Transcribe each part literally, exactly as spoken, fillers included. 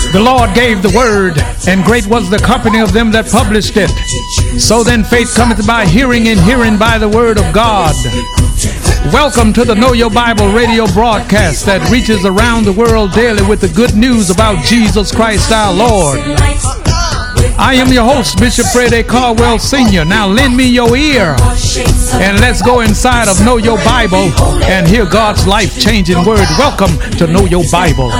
The Lord gave the word, and great was the company of them that published it. So then faith cometh by hearing, and hearing by the word of God. Welcome to the Know Your Bible radio broadcast that reaches around the world daily with the good news about Jesus Christ our Lord. I am your host, Bishop Freddie Caldwell Senior Now lend me your ear, and let's go inside of Know Your Bible and hear God's life-changing word. Welcome to Know Your Bible.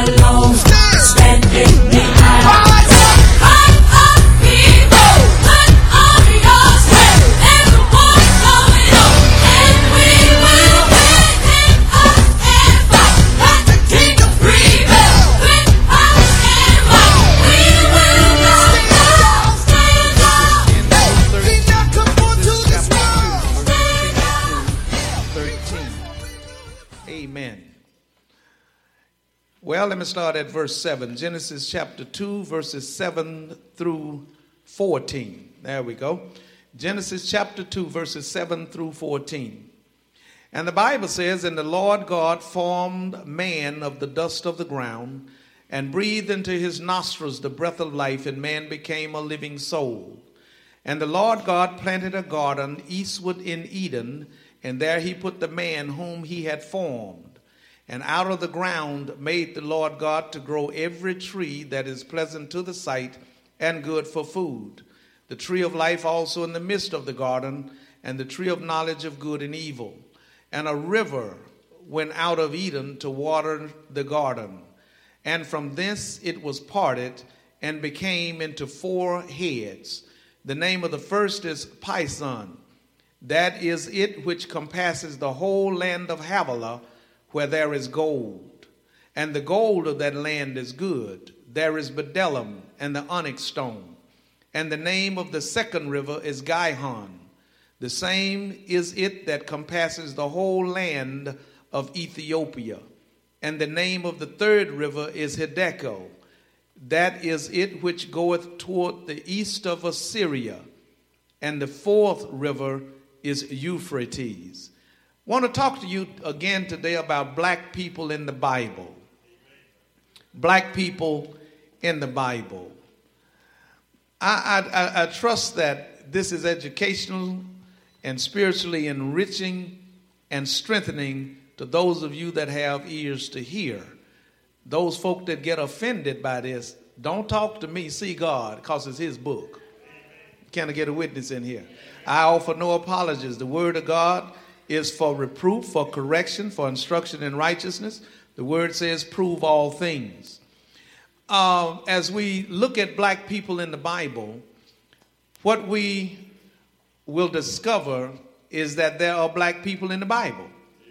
Well, let me start at verse seven. Genesis chapter two, verses seven through fourteen. There we go. Genesis chapter two, verses seven through fourteen. And the Bible says, "And the Lord God formed man of the dust of the ground, and breathed into his nostrils the breath of life, and man became a living soul. And the Lord God planted a garden eastward in Eden, and there he put the man whom he had formed. And out of the ground made the Lord God to grow every tree that is pleasant to the sight and good for food, the tree of life also in the midst of the garden, and the tree of knowledge of good and evil. And a river went out of Eden to water the garden. And from thence it was parted and became into four heads. The name of the first is Pison. That is it which compasses the whole land of Havilah, where there is gold. And the gold of that land is good. There is bdellium and the onyx stone. And the name of the second river is Gihon. The same is it that compasses the whole land of Ethiopia. And the name of the third river is Hiddekel. That is it which goeth toward the east of Assyria. And the fourth river is Euphrates." I want to talk to you again today about black people in the Bible. Black people in the Bible. I, I, I trust that this is educational and spiritually enriching and strengthening to those of you that have ears to hear. Those folk that get offended by this, don't talk to me, see God, because it's his book. Can I get a witness in here? I offer no apologies. The word of God is for reproof, for correction, for instruction in righteousness. The word says, prove all things. Uh, as we look at black people in the Bible, what we will discover is that there are black people in the Bible.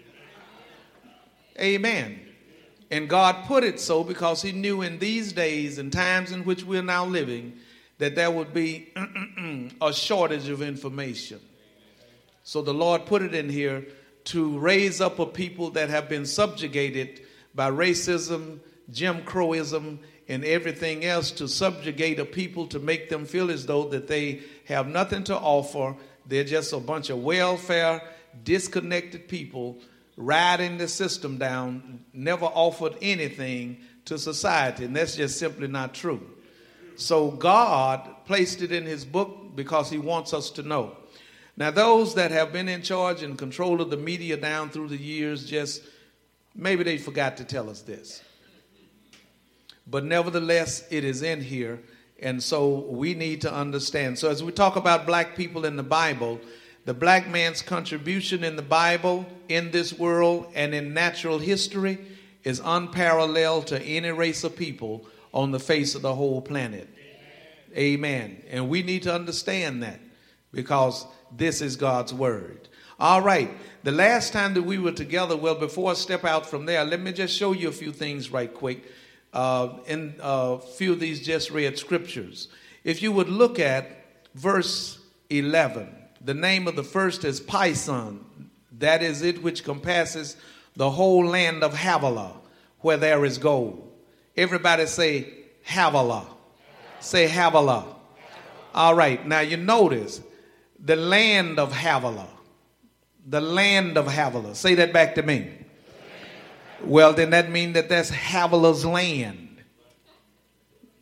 Amen. And God put it so because he knew in these days and times in which we're now living that there would be a shortage of information. So the Lord put it in here to raise up a people that have been subjugated by racism, Jim Crowism, and everything else, to subjugate a people to make them feel as though that they have nothing to offer. They're just a bunch of welfare, disconnected people riding the system down, never offered anything to society. And that's just simply not true. So God placed it in his book because he wants us to know. Now, those that have been in charge and control of the media down through the years, just maybe they forgot to tell us this. But nevertheless, it is in here, and so we need to understand. So as we talk about black people in the Bible, the black man's contribution in the Bible, in this world, and in natural history is unparalleled to any race of people on the face of the whole planet. Amen. Amen. And we need to understand that because this is God's word. All right. The last time that we were together, well, before I step out from there, let me just show you a few things right quick uh, in a few of these just read scriptures. If you would look at verse eleven, the name of the first is Pison. That is it which compasses the whole land of Havilah, where there is gold. Everybody say Havilah. Say Havilah. All right. Now you notice the land of Havilah. The land of Havilah. Say that back to me. Well, then that means that that's Havilah's land.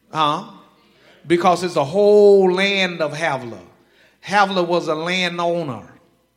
Huh? Because it's a whole land of Havilah. Havilah was a landowner.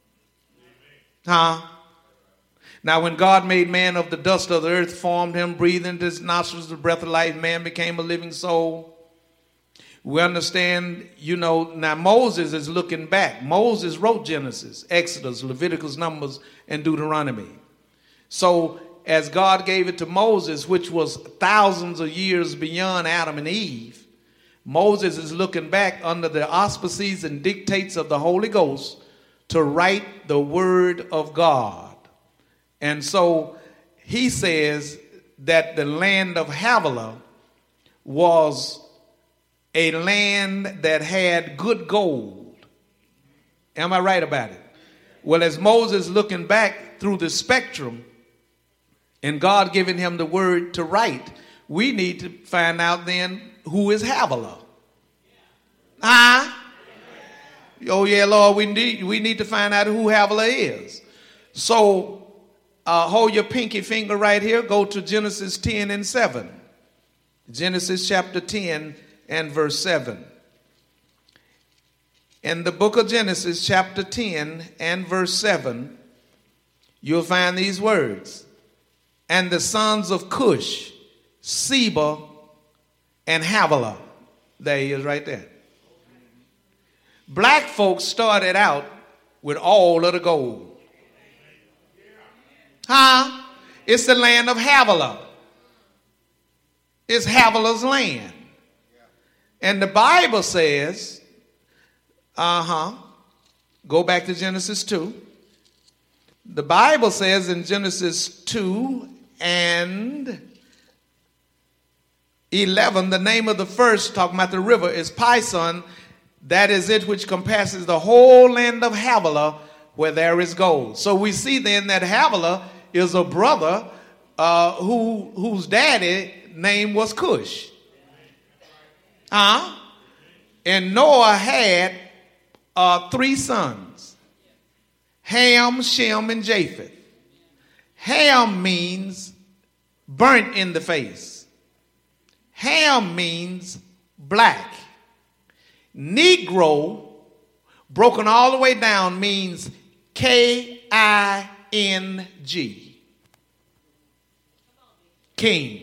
Huh? Now, when God made man of the dust of the earth, formed him, breathed into his nostrils the breath of life, man became a living soul. We understand, you know, now Moses is looking back. Moses wrote Genesis, Exodus, Leviticus, Numbers, and Deuteronomy. So as God gave it to Moses, which was thousands of years beyond Adam and Eve, Moses is looking back under the auspices and dictates of the Holy Ghost to write the word of God. And so he says that the land of Havilah was a land that had good gold. Am I right about it? Well, as Moses looking back through the spectrum and God giving him the word to write, we need to find out then who is Havilah. Huh? Oh yeah, Lord, we need, we need to find out who Havilah is. So uh, hold your pinky finger right here. Go to Genesis ten and seven. Genesis chapter ten and verse seven. In the book of Genesis chapter ten and verse seven, you'll find these words. And the sons of Cush, Seba, and Havilah. There he is right there. Black folks started out with all of the gold. Huh? It's the land of Havilah. It's Havilah's land. And the Bible says, uh-huh, go back to Genesis two. The Bible says in Genesis two and eleven, the name of the first, talking about the river, is Pison. That is it which compasses the whole land of Havilah, where there is gold. So we see then that Havilah is a brother uh, who whose daddy name was Cush. Huh? And Noah had uh, three sons, Ham, Shem, and Japheth. Ham means burnt in the face. Ham means black. Negro, broken all the way down, means K I N G. King.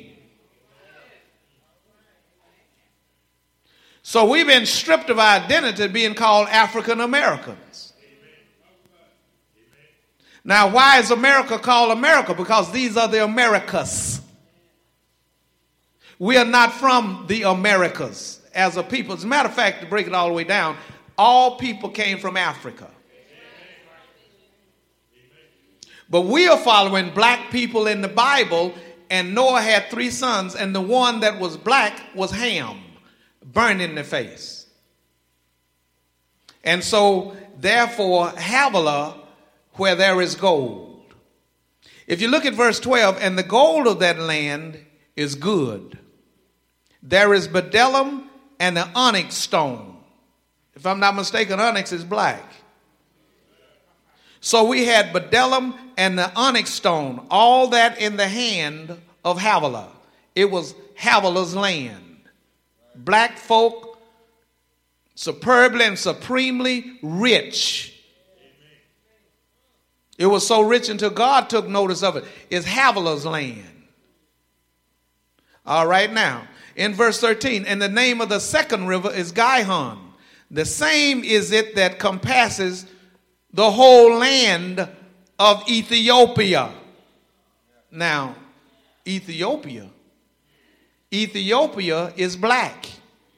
So we've been stripped of our identity being called African Americans. Now, why is America called America? Because these are the Americas. We are not from the Americas as a people. As a matter of fact, to break it all the way down, all people came from Africa. But we are following black people in the Bible, and Noah had three sons, and the one that was black was Ham, burned in the face. And so, therefore, Havilah, where there is gold. If you look at verse twelve, and the gold of that land is good. There is bdellium and the onyx stone. If I'm not mistaken, onyx is black. So we had bdellium and the onyx stone, all that in the hand of Havilah. It was Havilah's land. Black folk, superbly and supremely rich. It was so rich until God took notice of it. It's Havilah's land. All right, now, in verse thirteen, and the name of the second river is Gihon. The same is it that compasses the whole land of Ethiopia. Now, Ethiopia. Ethiopia is black.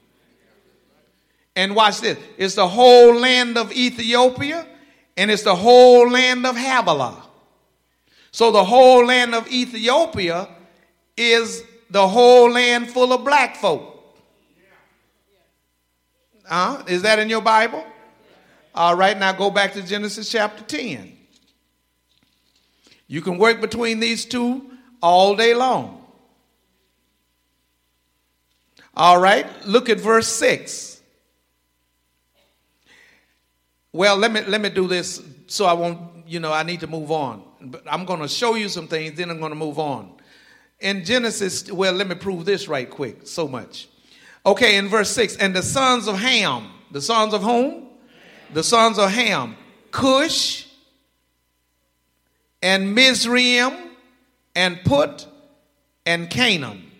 And watch this. It's the whole land of Ethiopia, and it's the whole land of Havilah. So the whole land of Ethiopia is the whole land full of black folk. Uh, is that in your Bible? All right, now go back to Genesis chapter ten. You can work between these two all day long. All right, look at verse six. Well, let me let me do this so I won't, you know, I need to move on. But I'm going to show you some things, then I'm going to move on. In Genesis, well, let me prove this right quick, so much. Okay, in verse six, and the sons of Ham, the sons of whom? The sons of Ham, Cush and Mizraim and Put and Canaan.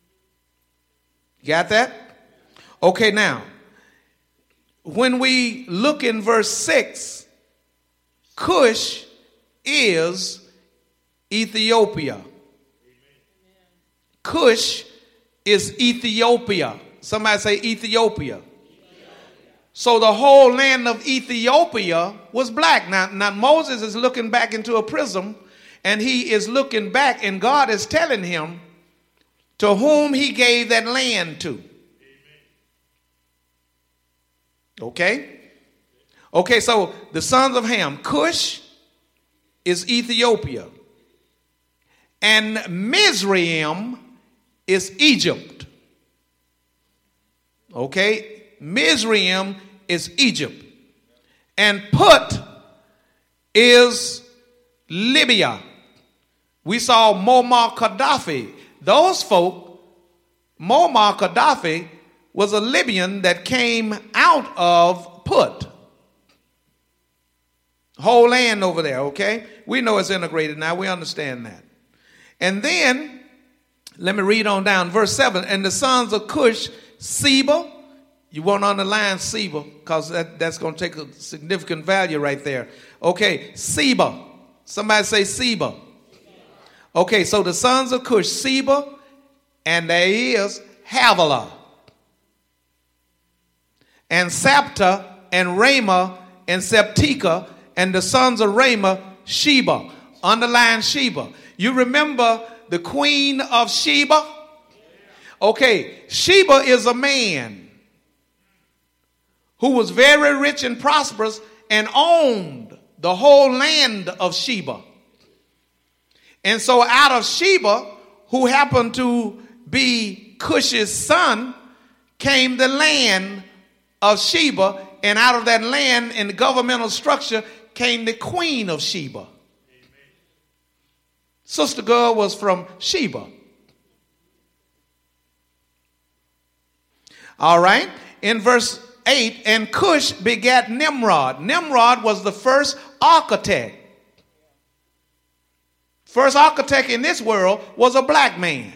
Got that? Okay, now, when we look in verse six, Cush is Ethiopia. Cush is Ethiopia. Somebody say Ethiopia. So the whole land of Ethiopia was black. Now, now Moses is looking back into a prism, and he is looking back, and God is telling him to whom he gave that land to. Okay? Okay, so the sons of Ham, Cush is Ethiopia, and Mizraim is Egypt. Okay? Mizraim is Egypt. And Put is Libya. We saw Muammar Gaddafi. Those folk, Muammar Gaddafi was a Libyan that came out of Put. Whole land over there, okay? We know it's integrated now. We understand that. And then, let me read on down. Verse seven, and the sons of Cush, Seba. You want to underline Seba because that, that's going to take a significant value right there. Okay, Seba. Somebody say Seba. Okay, so the sons of Cush, Seba, and there is Havilah, and Sapta, and Ramah, and Septika, and the sons of Ramah, Sheba. Underline Sheba. You remember the queen of Sheba? Okay, Sheba is a man who was very rich and prosperous and owned the whole land of Sheba. And so out of Sheba, who happened to be Cush's son, came the land of Sheba, and out of that land in the governmental structure came the queen of Sheba. Amen. Sister girl was from Sheba. All right, in verse eight, and Cush begat Nimrod. Nimrod was the first architect. First architect in this world was a black man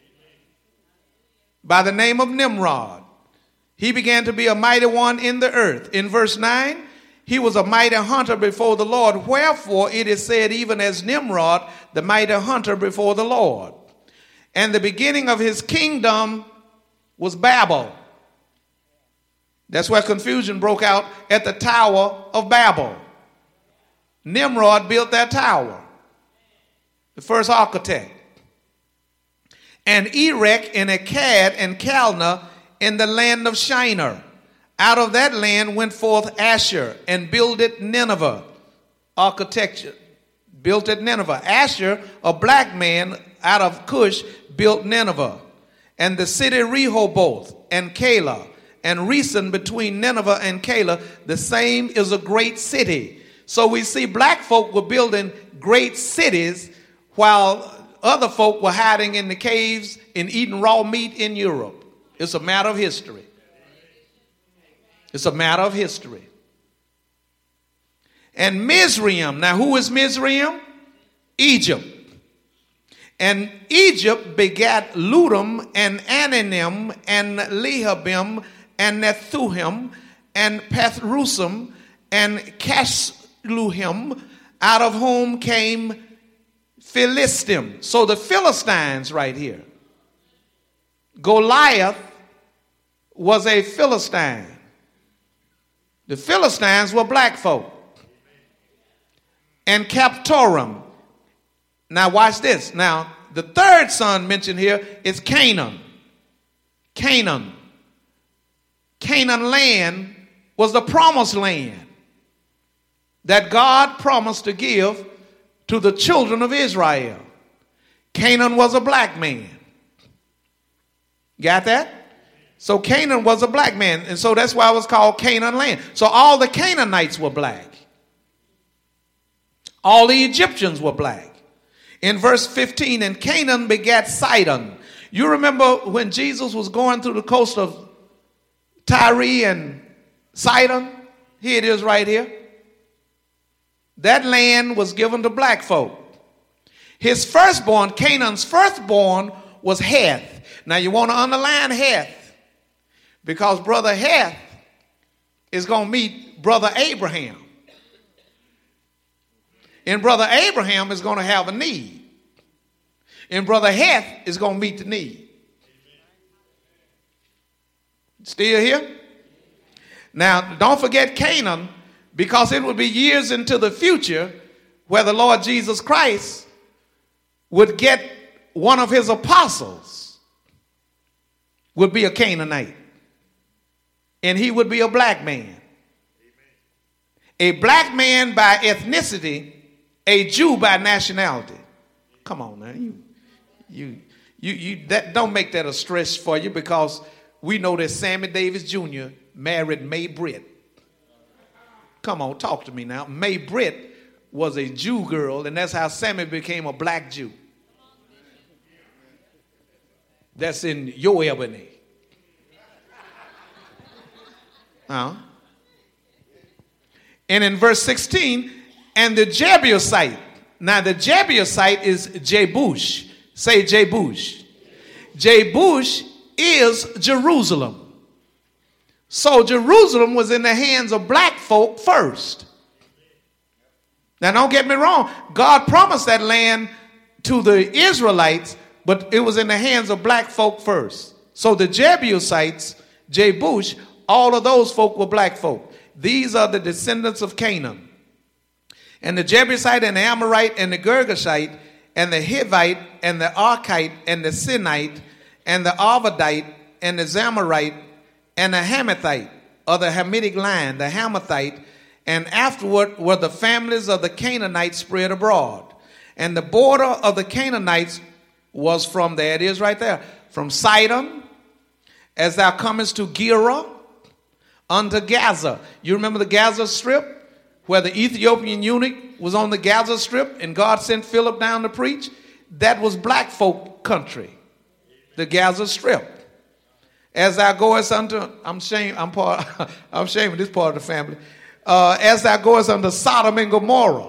by the name of Nimrod. He began to be a mighty one in the earth. In verse nine, he was a mighty hunter before the Lord. Wherefore it is said, even as Nimrod, the mighty hunter before the Lord. And the beginning of his kingdom was Babel. That's where confusion broke out at the Tower of Babel. Nimrod built that tower, the first architect. And Erech and Akkad and Calneh in the land of Shinar. Out of that land went forth Asher and builded Nineveh. Architecture. Built at Nineveh. Asher, a black man out of Cush, built Nineveh. And the city Rehoboth and Calah. And Resen between Nineveh and Calah, the same is a great city. So we see black folk were building great cities while other folk were hiding in the caves and eating raw meat in Europe. It's a matter of history. It's a matter of history. And Mizraim. Now who is Mizraim? Egypt. And Egypt begat Ludum and Ananim and Lehabim and Nethuhim and Pathrusim and Casluhim, out of whom came Philistim. So the Philistines right here. Goliath was a Philistine. The Philistines were black folk. And Captorum. Now watch this. Now the third son mentioned here is Canaan. Canaan. Canaan land was the promised land that God promised to give to the children of Israel. Canaan was a black man. Got that? So Canaan was a black man, and so that's why it was called Canaan land. So all the Canaanites were black. All the Egyptians were black. In verse fifteen, and Canaan begat Sidon. You remember when Jesus was going through the coast of Tyre and Sidon? Here it is right here. That land was given to black folk. His firstborn, Canaan's firstborn, was Heth. Now you want to underline Heth, because brother Heth is going to meet brother Abraham. And brother Abraham is going to have a need. And brother Heth is going to meet the need. Still here? Now, don't forget Canaan, because it will be years into the future where the Lord Jesus Christ would get one of his apostles, would be a Canaanite. And he would be a black man. A black man by ethnicity, a Jew by nationality. Come on now. You, you, you, you, that, don't make that a stress for you, because we know that Sammy Davis Junior married May Britt. Come on, talk to me now. May Britt was a Jew girl, and that's how Sammy became a black Jew. That's in your Ebony. Uh, and in verse sixteen, and the Jebusite. Now the Jebusite is Jebush. Say Jebush. Jebush is Jerusalem. So Jerusalem was in the hands of black folk first. Now don't get me wrong. God promised that land to the Israelites, but it was in the hands of black folk first. So the Jebusites, Jebush, all of those folk were black folk. These are the descendants of Canaan. And the Jebusite and the Amorite and the Girgashite and the Hivite and the Archite and the Sinite and the Arvadite and the Zamorite and the Hamathite, or the Hamitic line, the Hamathite, and afterward were the families of the Canaanites spread abroad. And the border of the Canaanites was from, there it is right there, from Sidon, as thou comest to Gera, unto Gaza. You remember the Gaza Strip, where the Ethiopian eunuch was on the Gaza Strip and God sent Philip down to preach? That was black folk country, the Gaza Strip. As thou goest unto, I'm ashamed, I'm part, I'm ashamed of this part of the family. Uh, as thou goest unto Sodom and Gomorrah,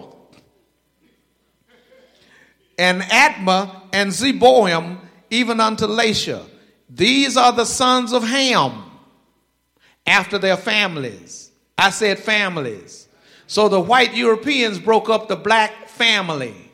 and Admah and Zeboim, even unto Lasha. These are the sons of Ham, after their families. I said families. So the white Europeans broke up the black family.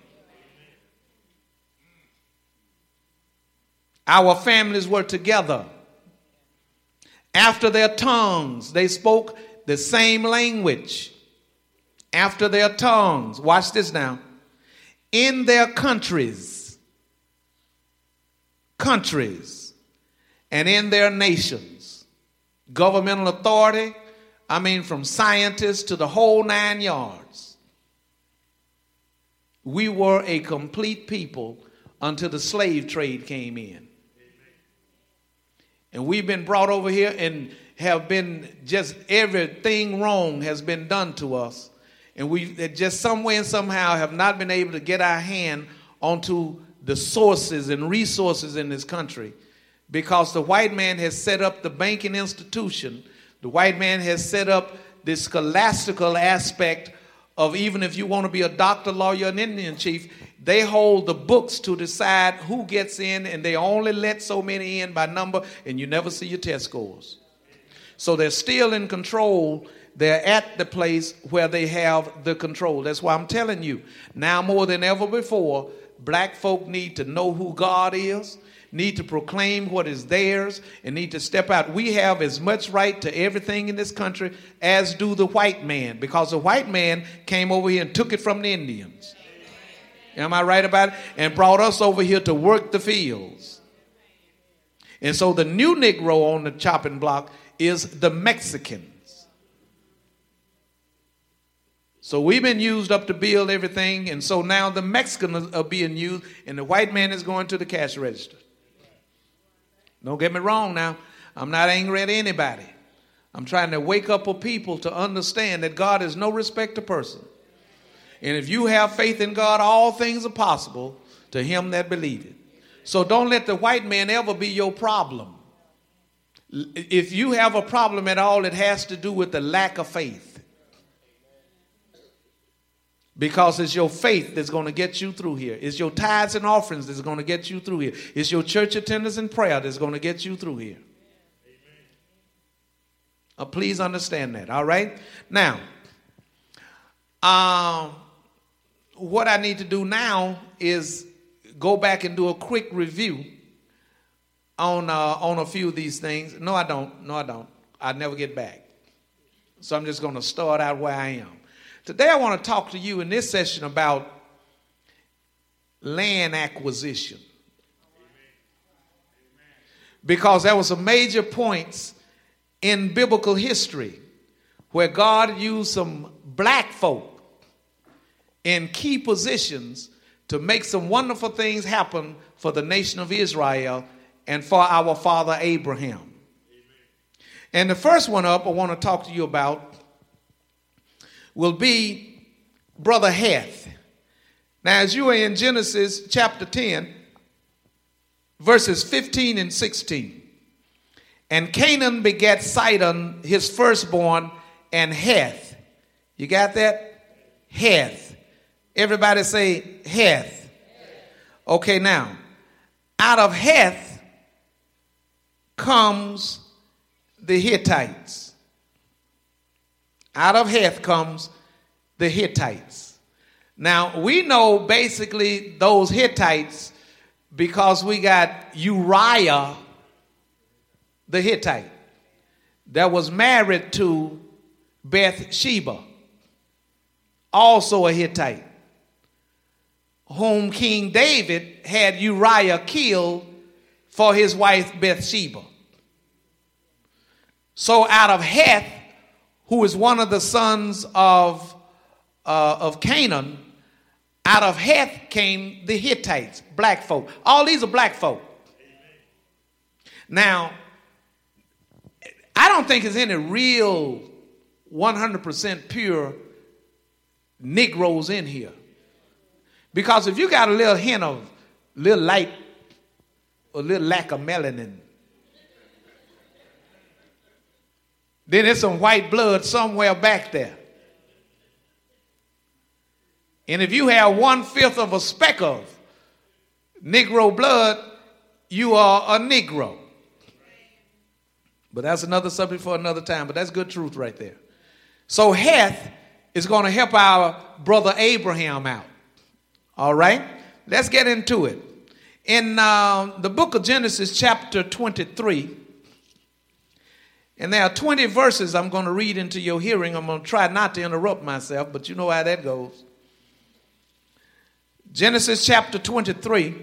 Our families were together. After their tongues, they spoke the same language. After their tongues, watch this now. In their countries, countries, and in their nations, governmental authority, I mean from scientists to the whole nine yards. We were a complete people until the slave trade came in. And we've been brought over here and have been just everything wrong has been done to us. And we just some way and somehow have not been able to get our hand onto the sources and resources in this country, because the white man has set up the banking institution. The white man has set up this scholastical aspect of, even if you want to be a doctor, lawyer, and Indian chief, they hold the books to decide who gets in, and they only let so many in by number, and you never see your test scores. So they're still in control. They're at the place where they have the control. That's why I'm telling you, now more than ever before, black folk need to know who God is, need to proclaim what is theirs, and need to step out. We have as much right to everything in this country as do the white man, because the white man came over here and took it from the Indians. Am I right about it? And brought us over here to work the fields. And so the new Negro on the chopping block is the Mexicans. So we've been used up to build everything, and so now the Mexicans are being used, and the white man is going to the cash register. Don't get me wrong now. I'm not angry at anybody. I'm trying to wake up a people to understand that God is no respecter of person. And if you have faith in God, all things are possible to him that believeth. So don't let the white man ever be your problem. If you have a problem at all, it has to do with the lack of faith. Because it's your faith that's going to get you through here. It's your tithes and offerings that's going to get you through here. It's your church attendance and prayer that's going to get you through here. Uh, please understand that, all right? Now, um, what I need to do now is go back and do a quick review on uh, on a few of these things. No, I don't. No, I don't. I never get back. So I'm just going to start out where I am. Today I want to talk to you in this session about land acquisition. Because there were some major points in biblical history where God used some black folk in key positions to make some wonderful things happen for the nation of Israel and for our father Abraham. Amen. And the first one up I want to talk to you about will be Brother Heth. Now, as you are in Genesis chapter ten, verses fifteen and sixteen. And Canaan begat Sidon, his firstborn, and Heth. You got that? Heth. Everybody say Heth. Okay, now, out of Heth comes the Hittites. Out of Heth comes the Hittites. Now, we know basically those Hittites because we got Uriah the Hittite that was married to Bathsheba, also a Hittite, whom King David had Uriah killed for his wife Bathsheba. So out of Heth, who is one of the sons of, uh, of Canaan, out of Heth came the Hittites, black folk. All these are black folk. Now, I don't think there's any real one hundred percent pure Negroes in here. Because if you got a little hint of little light or little lack of melanin, then there's some white blood somewhere back there. And if you have one-fifth of a speck of Negro blood, you are a Negro. But that's another subject for another time. But that's good truth right there. So Heth is going to help our brother Abraham out. All right? Let's get into it. In uh, the book of Genesis chapter twenty-three, and there are twenty verses I'm going to read into your hearing. I'm going to try not to interrupt myself, but you know how that goes. Genesis chapter twenty-three,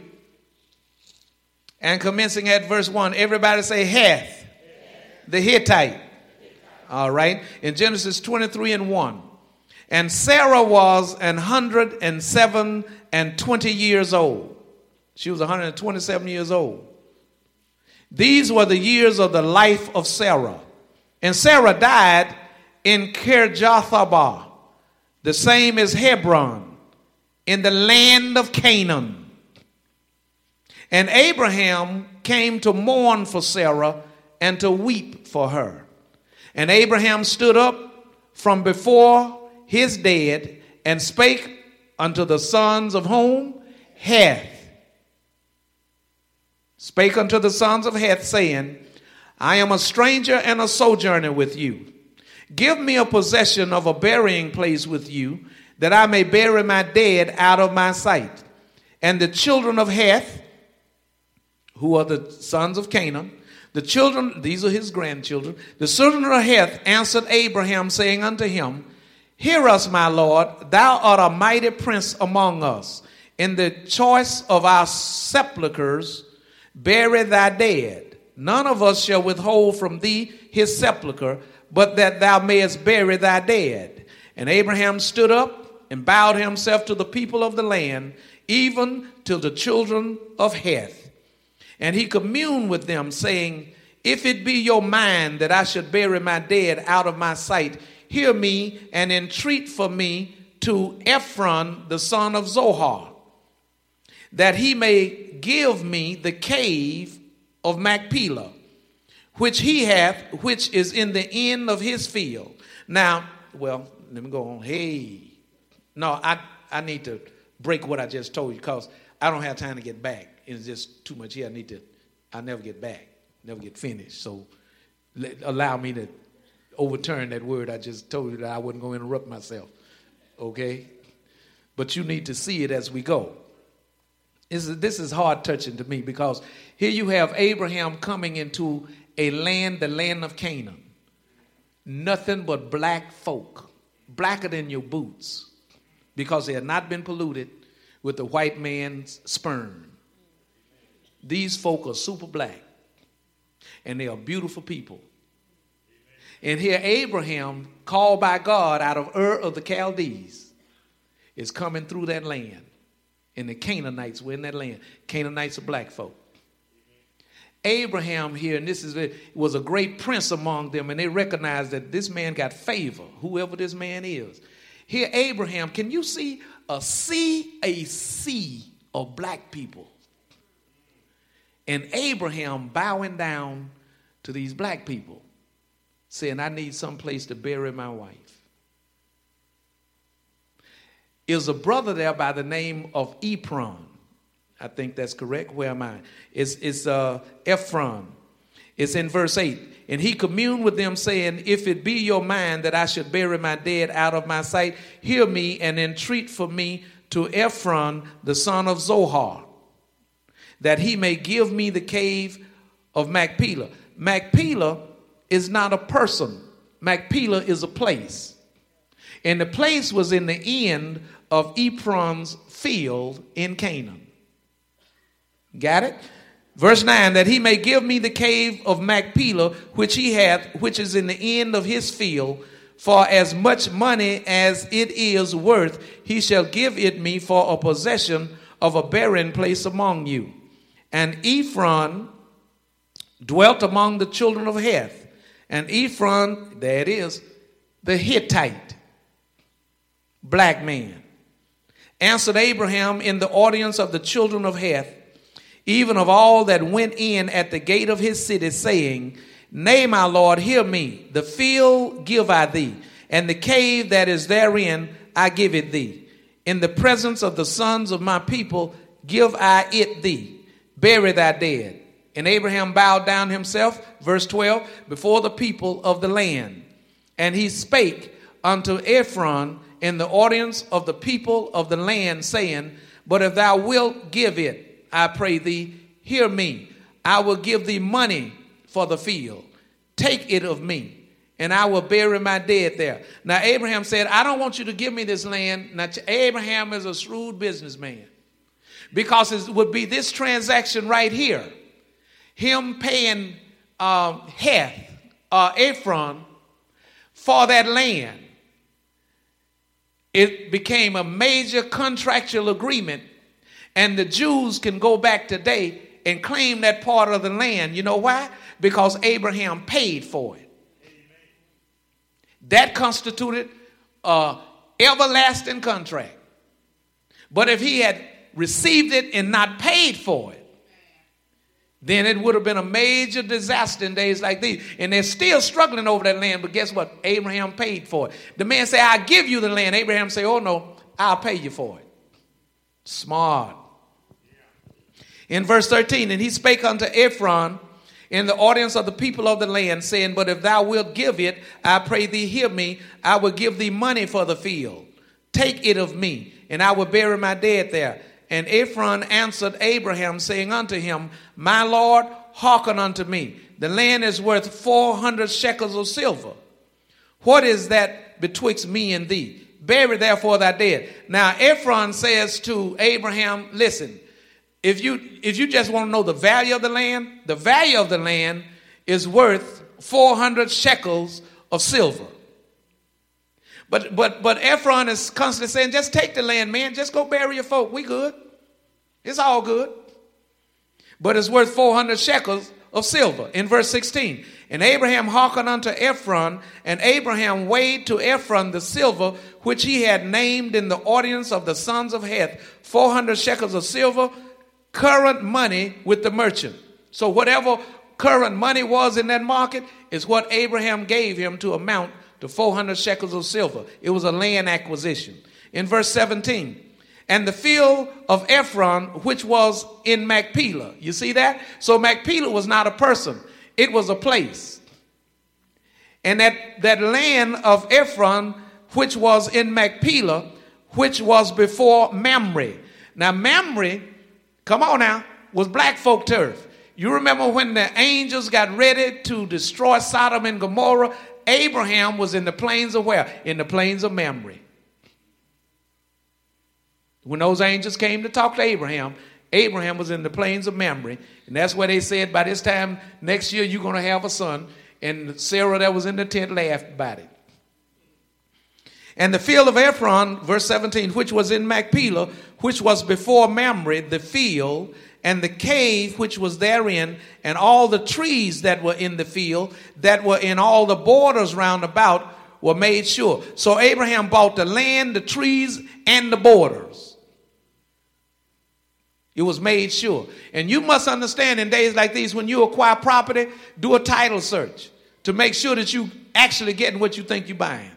and commencing at verse one. Everybody say Heth. The Hittite. All right. In Genesis twenty-three and one. And Sarah was an hundred and seven and twenty years old. She was one hundred and twenty-seven years old. These were the years of the life of Sarah. And Sarah died in Kirjatharba, the same as Hebron, in the land of Canaan. And Abraham came to mourn for Sarah and to weep for her. And Abraham stood up from before his dead and spake unto the sons of whom? Heth. Spake unto the sons of Heth, saying, I am a stranger and a sojourner with you. Give me a possession of a burying place with you, that I may bury my dead out of my sight. And the children of Heth, who are the sons of Canaan, the children, these are his grandchildren, the children of Heth answered Abraham, saying unto him, Hear us, my Lord, thou art a mighty prince among us. In the choice of our sepulchres, bury thy dead. None of us shall withhold from thee his sepulchre, but that thou mayest bury thy dead. And Abraham stood up and bowed himself to the people of the land, even to the children of Heth. And he communed with them, saying, If it be your mind that I should bury my dead out of my sight, hear me and entreat for me to Ephron the son of Zohar, that he may give me the cave of Machpelah, which he hath, which is in the end of his field. Now, well, let me go on. Hey, no, I, I need to break what I just told you because I don't have time to get back. It's just too much here. I need to, I'll never get back, never get finished. So let, allow me to overturn that word I just told you that I wasn't going to interrupt myself. Okay? But you need to see it as we go. This is, this is hard touching to me because here you have Abraham coming into a land, the land of Canaan. Nothing but black folk, blacker than your boots, because they had not been polluted with the white man's sperm. These folk are super black, and they are beautiful people. And here Abraham, called by God out of Ur of the Chaldees, is coming through that land. And the Canaanites were in that land. Canaanites are black folk. Abraham here, and this is was a great prince among them, and they recognized that this man got favor, whoever this man is. Here Abraham, can you see a sea, a sea of black people? And Abraham bowing down to these black people, saying, I need some place to bury my wife. Is a brother there by the name of Ephron. I think that's correct. Where am I? It's, it's uh, Ephron. It's in verse eight. And he communed with them, saying, if it be your mind that I should bury my dead out of my sight, hear me and entreat for me to Ephron, the son of Zohar, that he may give me the cave of Machpelah. Machpelah is not a person. Machpelah is a place. And the place was in the end of Ephron's field in Canaan. Got it? Verse nine, that he may give me the cave of Machpelah, which he hath, which is in the end of his field, for as much money as it is worth, he shall give it me for a possession of a burying place among you. And Ephron dwelt among the children of Heth. And Ephron, there it is, the Hittite, black man, answered Abraham in the audience of the children of Heth, even of all that went in at the gate of his city, saying, nay, my Lord, hear me. The field give I thee, and the cave that is therein I give it thee. In the presence of the sons of my people give I it thee. Bury thy dead. And Abraham bowed down himself, verse twelve, before the people of the land. And he spake unto Ephron in the audience of the people of the land, saying, but if thou wilt give it, I pray thee, hear me. I will give thee money for the field. Take it of me, and I will bury my dead there. Now Abraham said, I don't want you to give me this land. Now Abraham is a shrewd businessman, because it would be this transaction right here. Him paying um, Heth, uh, Ephron, for that land. It became a major contractual agreement, and the Jews can go back today and claim that part of the land. You know why? Because Abraham paid for it. That constituted an everlasting contract. But if he had received it and not paid for it, then it would have been a major disaster in days like these. And they're still struggling over that land, but guess what? Abraham paid for it. The man say, I'll give you the land. Abraham say, oh no, I'll pay you for it. Smart. In verse thirteen, and he spake unto Ephron in the audience of the people of the land, saying, but if thou wilt give it, I pray thee, hear me. I will give thee money for the field. Take it of me, and I will bury my dead there. And Ephron answered Abraham, saying unto him, my Lord, hearken unto me. The land is worth four hundred shekels of silver. What is that betwixt me and thee? Bury therefore thy dead. Now Ephron says to Abraham, listen, if you if you just want to know the value of the land, the value of the land is worth four hundred shekels of silver. But but but Ephron is constantly saying, just take the land, man. Just go bury your folk. We good. It's all good. But it's worth four hundred shekels of silver. In verse sixteen, and Abraham hearkened unto Ephron, and Abraham weighed to Ephron the silver which he had named in the ordinance of the sons of Heth, four hundred shekels of silver, current money with the merchant. So whatever current money was in that market is what Abraham gave him to amount to four hundred shekels of silver. It was a land acquisition. In verse seventeen, and the field of Ephron, which was in Machpelah. You see that? So Machpelah was not a person. It was a place. And that, that land of Ephron, which was in Machpelah, which was before Mamre. Now Mamre, come on now, was black folk turf. You remember when the angels got ready to destroy Sodom and Gomorrah? Abraham was in the plains of where? In the plains of Mamre. When those angels came to talk to Abraham, Abraham was in the plains of Mamre. And that's where they said, by this time next year, you're going to have a son. And Sarah that was in the tent laughed about it. And the field of Ephron, verse seventeen, which was in Machpelah, which was before Mamre, the field, and the cave which was therein, and all the trees that were in the field, that were in all the borders round about, were made sure. So Abraham bought the land, the trees, and the borders. It was made sure. And you must understand, in days like these, when you acquire property, do a title search to make sure that you actually getting what you think you're buying.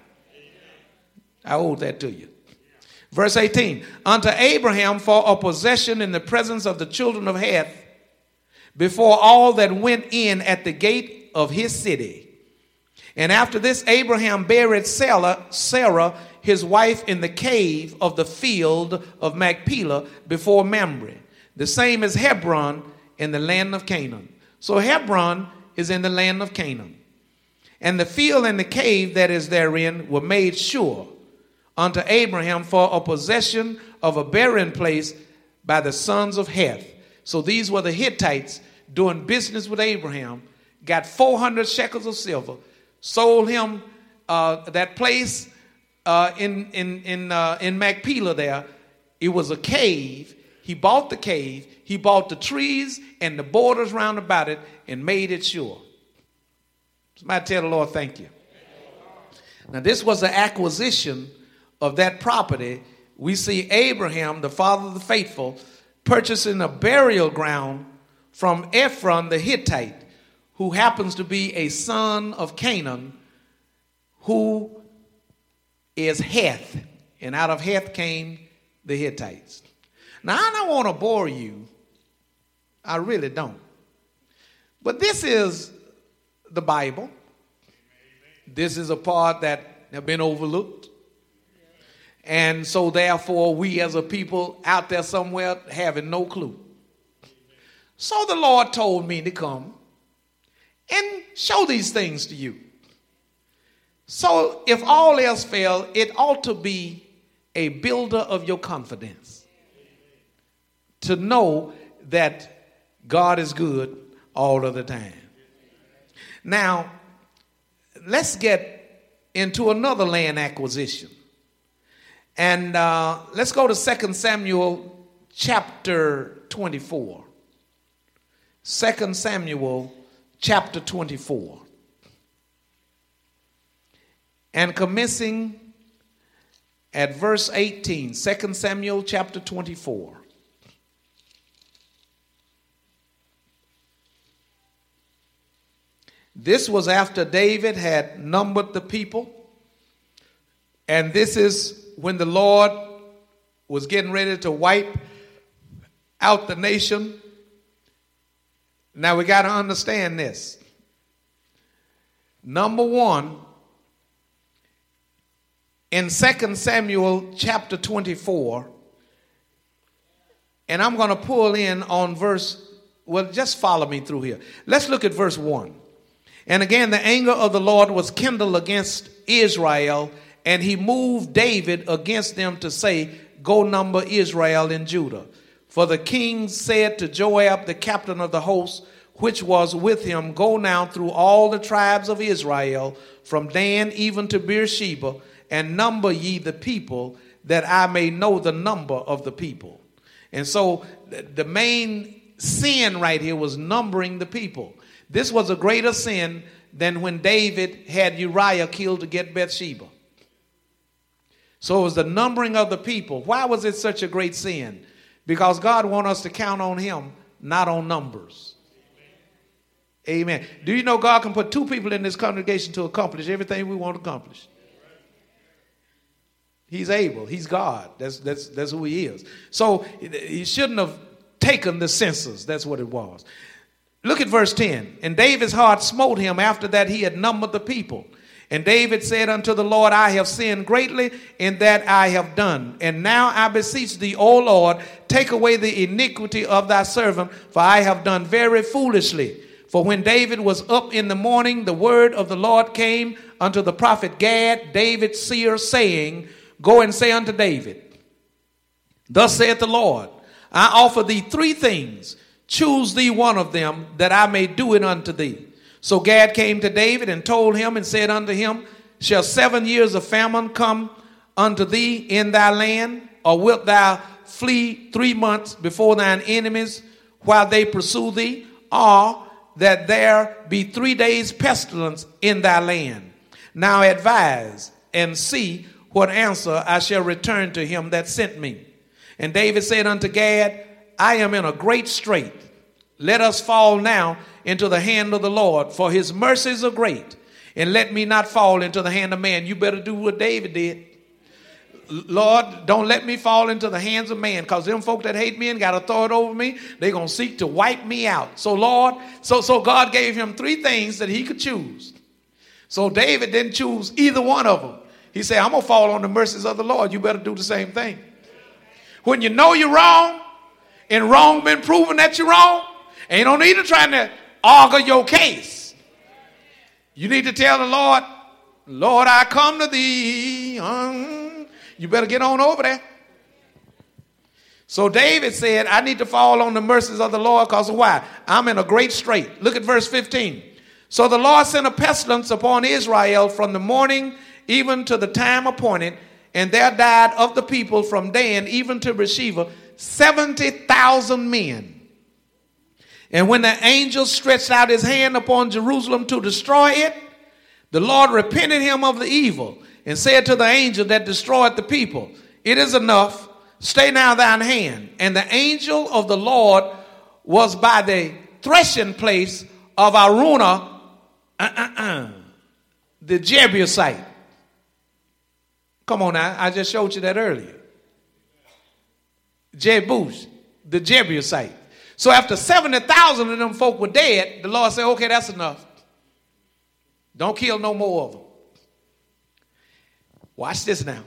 I owe that to you. Verse eighteen, unto Abraham for a possession in the presence of the children of Heth, before all that went in at the gate of his city. And after this, Abraham buried Sarah, Sarah, his wife, in the cave of the field of Machpelah before Mamre, the same as Hebron in the land of Canaan. So Hebron is in the land of Canaan. And the field and the cave that is therein were made sure unto Abraham for a possession of a burying place by the sons of Heth. So these were the Hittites doing business with Abraham, got four hundred shekels of silver, sold him uh, that place uh, in in in uh, in Machpelah there. It was a cave. He bought the cave. He bought the trees and the borders round about it and made it sure. Somebody tell the Lord, thank you. Now this was an acquisition of that property. We see Abraham, the father of the faithful, purchasing a burial ground from Ephron the Hittite, who happens to be a son of Canaan, who is Heth. And out of Heth came the Hittites. Now, I don't want to bore you. I really don't. But this is the Bible. This is a part that have been overlooked. And so, therefore, we as a people out there somewhere having no clue. So the Lord told me to come and show these things to you. So if all else fail, it ought to be a builder of your confidence. To know that God is good all of the time. Now, let's get into another land acquisition. And uh, let's go to Second Samuel chapter twenty-four. Second Samuel chapter twenty-four. And commencing at verse eighteen. Second Samuel chapter twenty-four. This was after David had numbered the people. And this is when the Lord was getting ready to wipe out the nation. Now we got to understand this. Number one, in Second Samuel chapter twenty-four, and I'm going to pull in on verse, well, just follow me through here. Let's look at verse one. And again, the anger of the Lord was kindled against Israel, and he moved David against them to say, go number Israel and Judah. For the king said to Joab, the captain of the host, which was with him, go now through all the tribes of Israel, from Dan even to Beersheba, and number ye the people, that I may know the number of the people. And so the main sin right here was numbering the people. This was a greater sin than when David had Uriah killed to get Bathsheba. So it was the numbering of the people. Why was it such a great sin? Because God wants us to count on him, not on numbers. Amen. Do you know God can put two people in this congregation to accomplish everything we want to accomplish? He's able. He's God. That's, that's, that's who he is. So he shouldn't have taken the census. That's what it was. Look at verse ten. And David's heart smote him after that he had numbered the people. And David said unto the Lord, I have sinned greatly in that I have done. And now I beseech thee, O Lord, take away the iniquity of thy servant, for I have done very foolishly. For when David was up in the morning, the word of the Lord came unto the prophet Gad, David's seer, saying, Go and say unto David, Thus saith the Lord, I offer thee three things. Choose thee one of them, that I may do it unto thee. So Gad came to David and told him and said unto him, Shall seven years of famine come unto thee in thy land? Or wilt thou flee three months before thine enemies while they pursue thee? Or that there be three days pestilence in thy land? Now advise and see what answer I shall return to him that sent me. And David said unto Gad, I am in a great strait. Let us fall now into the hand of the Lord, for his mercies are great. And let me not fall into the hand of man. You better do what David did. Lord, don't let me fall into the hands of man, because them folk that hate me and got authority over me, they're going to seek to wipe me out. So Lord, so, so God gave him three things that he could choose. So David didn't choose either one of them. He said, I'm going to fall on the mercies of the Lord. You better do the same thing. When you know you're wrong, and wrong been proven that you're wrong, and you don't need to try to argue your case. You need to tell the Lord, Lord, I come to thee. Um, you better get on over there. So David said, I need to fall on the mercies of the Lord, because why? I'm in a great strait. Look at verse fifteen. So the Lord sent a pestilence upon Israel from the morning even to the time appointed, and there died of the people from Dan even to Beersheba seventy thousand men. And when the angel stretched out his hand upon Jerusalem to destroy it, the Lord repented him of the evil and said to the angel that destroyed the people, It is enough, stay now thine hand. And the angel of the Lord was by the threshing place of Araunah, uh-uh-uh, the Jebusite. Come on now, I just showed you that earlier. Jebus, the Jebusite. So after seventy thousand of them folk were dead, the Lord said, okay, that's enough. Don't kill no more of them. Watch this now.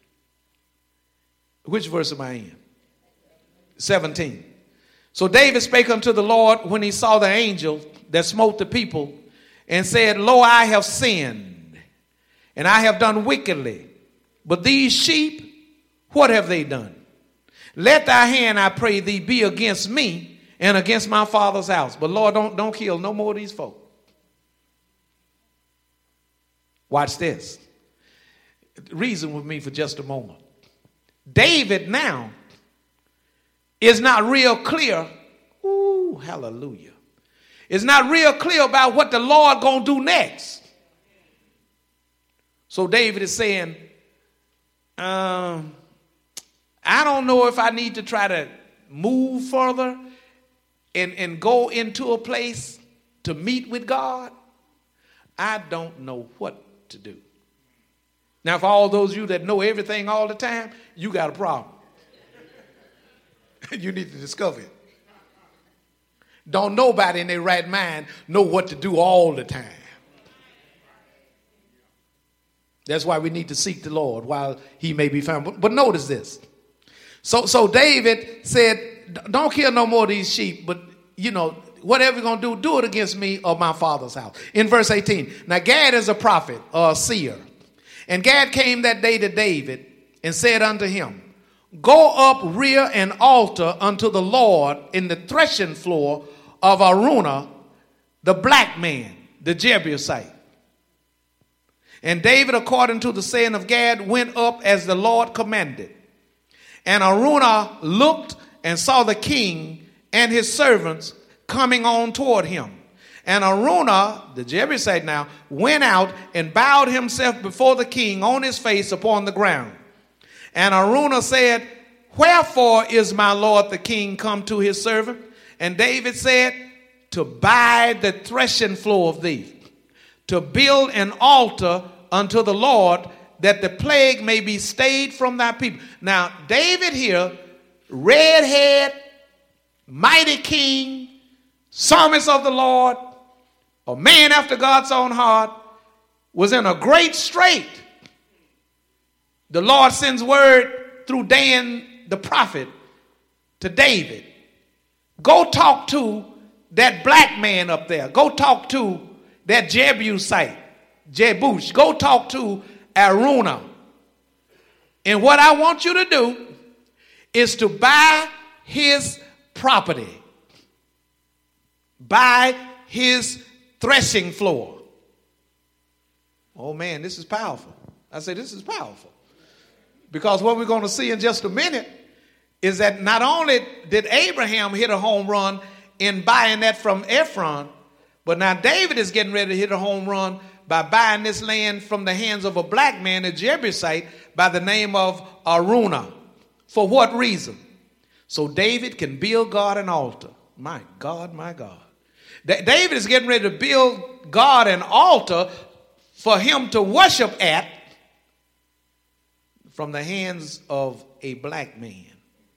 Which verse am I in? seventeen. So David spake unto the Lord when he saw the angel that smote the people, and said, Lo, I have sinned, and I have done wickedly. But these sheep, what have they done? Let thy hand, I pray thee, be against me and against my father's house. But Lord, don't, don't kill no more of these folk. Watch this. Reason with me for just a moment. David now is not real clear. Ooh, hallelujah. Is not real clear about what the Lord gonna do next. So David is saying, um, I don't know if I need to try to move further and, and go into a place to meet with God. I don't know what to do. Now, for all those of you that know everything all the time, you got a problem. You need to discover it. Don't nobody in their right mind know what to do all the time. That's why we need to seek the Lord while he may be found. But, but notice this. So, so David said, don't kill no more of these sheep, but, you know, whatever you're going to do, do it against me or my father's house. In verse eighteen, now Gad is a prophet or a seer. And Gad came that day to David and said unto him, go up, rear an altar unto the Lord in the threshing floor of Araunah, the black man, the Jebusite. And David, according to the saying of Gad, went up as the Lord commanded. And Araunah looked and saw the king and his servants coming on toward him. And Araunah, the Jebusite now, went out and bowed himself before the king on his face upon the ground. And Araunah said, wherefore is my lord the king come to his servant? And David said, to buy the threshing floor of thee, to build an altar unto the Lord, that the plague may be stayed from thy people. Now, David here, redhead, mighty king, psalmist of the Lord, a man after God's own heart, was in a great strait. The Lord sends word through Dan the prophet to David. Go talk to that black man up there. Go talk to that Jebusite, Jebush. Go talk to Araunah. And what I want you to do is to buy his property. Buy his threshing floor. Oh man, this is powerful. I say this is powerful. Because what we're going to see in just a minute is that not only did Abraham hit a home run in buying that from Ephron, but now David is getting ready to hit a home run by buying this land from the hands of a black man, a Jebusite, by the name of Araunah. For what reason? So David can build God an altar. My God, my God. David is getting ready to build God an altar for him to worship at from the hands of a black man.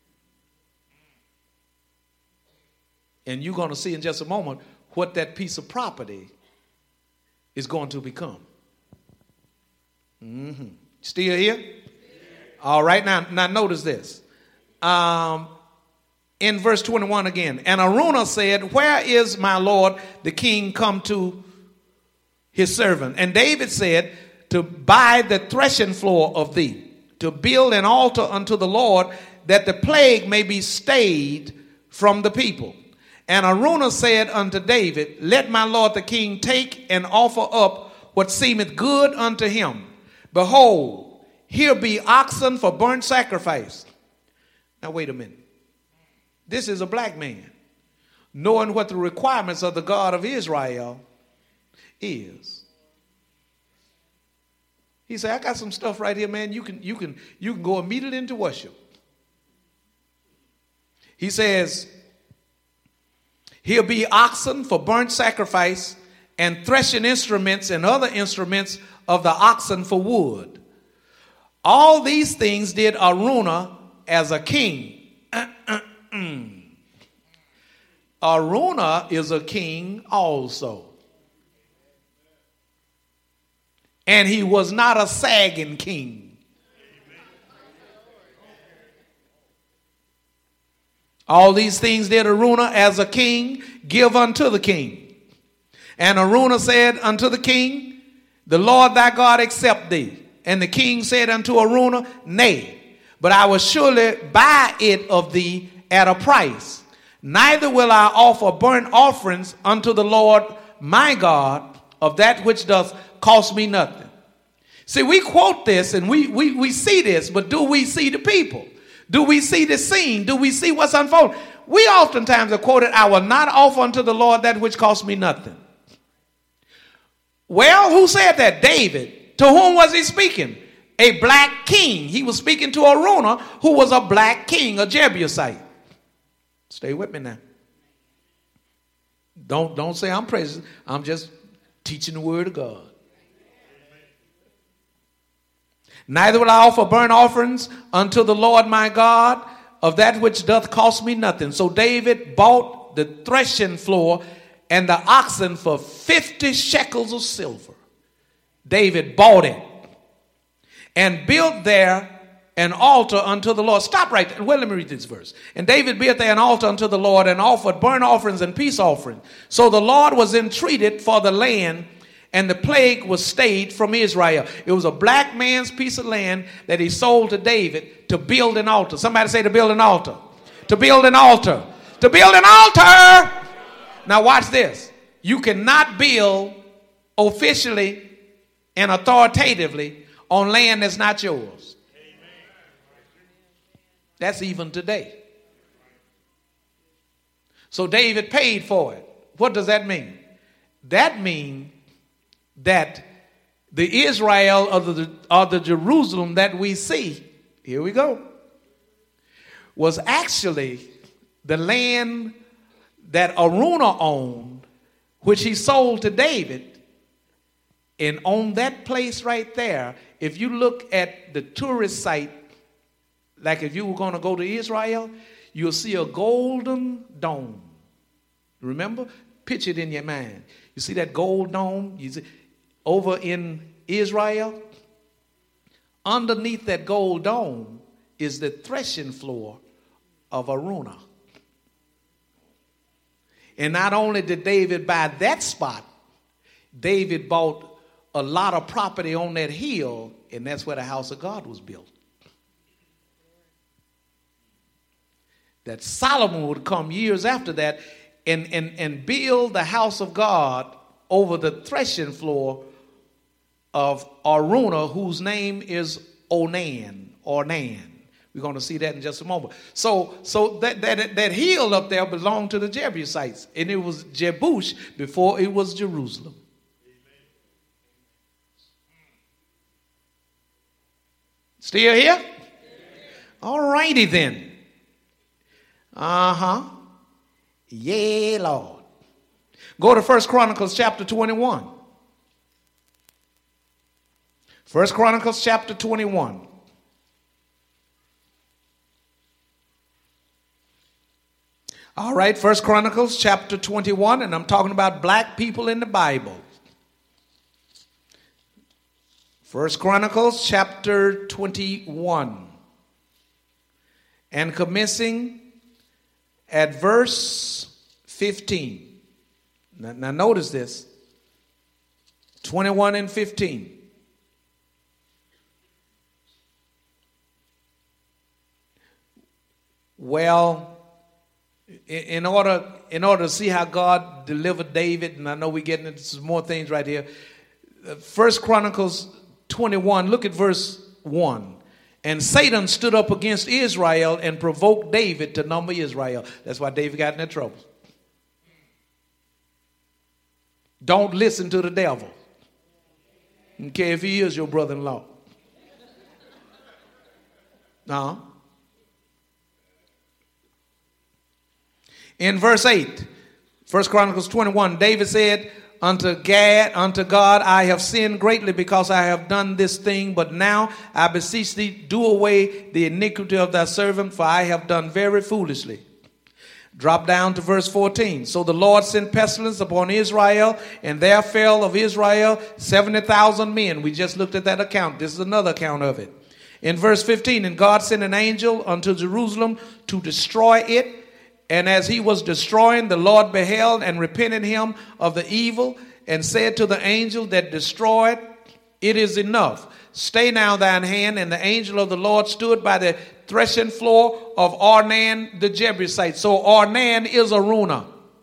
And you're going to see in just a moment what that piece of property is going to become. Mm-hmm. Still here? All right, now, now notice this. Um, in verse twenty-one again, and Araunah said, where is my lord the king come to his servant? And David said, to buy the threshing floor of thee, to build an altar unto the Lord, that the plague may be stayed from the people. And Araunah said unto David, let my lord the king take and offer up what seemeth good unto him. Behold, here be oxen for burnt sacrifice. Now wait a minute. This is a black man knowing what the requirements of the God of Israel is. He said, I got some stuff right here, man. You can, you can, you can go immediately into worship. He says, here be oxen for burnt sacrifice, and threshing instruments and other instruments of the oxen for wood. All these things did Araunah as a king. Uh-uh-uh. Araunah is a king also. And he was not a sagging king. All these things did Araunah as a king give unto the king. And Araunah said unto the king, the Lord thy God accept thee. And the king said unto Araunah, nay, but I will surely buy it of thee at a price. Neither will I offer burnt offerings unto the Lord my God of that which doth cost me nothing. See, we quote this and we, we, we see this, but do we see the people? Do we see the scene? Do we see what's unfolding? We oftentimes are quoted, I will not offer unto the Lord that which cost me nothing. Well, who said that? David. To whom was he speaking? A black king. He was speaking to Araunah, who was a black king, a Jebusite. Stay with me now. Don't, don't say I'm praising. I'm just teaching the word of God. Neither will I offer burnt offerings unto the Lord my God of that which doth cost me nothing. So David bought the threshing floor and the oxen for fifty shekels of silver. David bought it and built there an altar unto the Lord. Stop right there. Well, let me read this verse. And David built there an altar unto the Lord and offered burnt offerings and peace offerings. So the Lord was entreated for the land, and the plague was stayed from Israel. It was a black man's piece of land that he sold to David to build an altar. Somebody say to build an altar. To build an altar. To build an altar. Now watch this. You cannot build officially and authoritatively on land that's not yours. That's even today. So David paid for it. What does that mean? that means that the Israel or the, or the Jerusalem that we see, here we go, was actually the land that Araunah owned, which he sold to David. And on that place right there, if you look at the tourist site, like if you were going to go to Israel, you'll see a golden dome. Remember? Picture it in your mind. You see that gold dome? You see, over in Israel, underneath that gold dome is the threshing floor of Araunah. And not only did David buy that spot, David bought a lot of property on that hill, and that's where the house of God was built. That Solomon would come years after that and, and, and build the house of God over the threshing floor of Araunah, whose name is Onan, or Nan. We're going to see that in just a moment. So, so that, that, that hill up there belonged to the Jebusites, and it was Jebush before it was Jerusalem. Still here? All righty then. Uh-huh. Yeah, Lord. Go to First Chronicles chapter twenty-one. First Chronicles chapter twenty-one. All right, First Chronicles chapter twenty-one, and I'm talking about black people in the Bible. First Chronicles chapter twenty-one, and commencing at verse fifteen. Now, now notice this, twenty-one and fifteen. Well, in order, in order to see how God delivered David, and I know we're getting into some more things right here. First Chronicles twenty-one, look at verse one. And Satan stood up against Israel and provoked David to number Israel. That's why David got in that trouble. Don't listen to the devil. I don't care if he is your brother-in-law. No. In verse eight, First Chronicles twenty-one, David said, Unto Gad, unto God, I have sinned greatly because I have done this thing. But now I beseech thee, do away the iniquity of thy servant, for I have done very foolishly. Drop down to verse fourteen. So the Lord sent pestilence upon Israel, and there fell of Israel seventy thousand men. We just looked at that account. This is another account of it. In verse fifteen, and God sent an angel unto Jerusalem to destroy it. And as he was destroying, the Lord beheld and repented him of the evil, and said to the angel that destroyed, It is enough. Stay now thine hand. And the angel of the Lord stood by the threshing floor of Ornan the Jebusite. So Ornan is Araunah.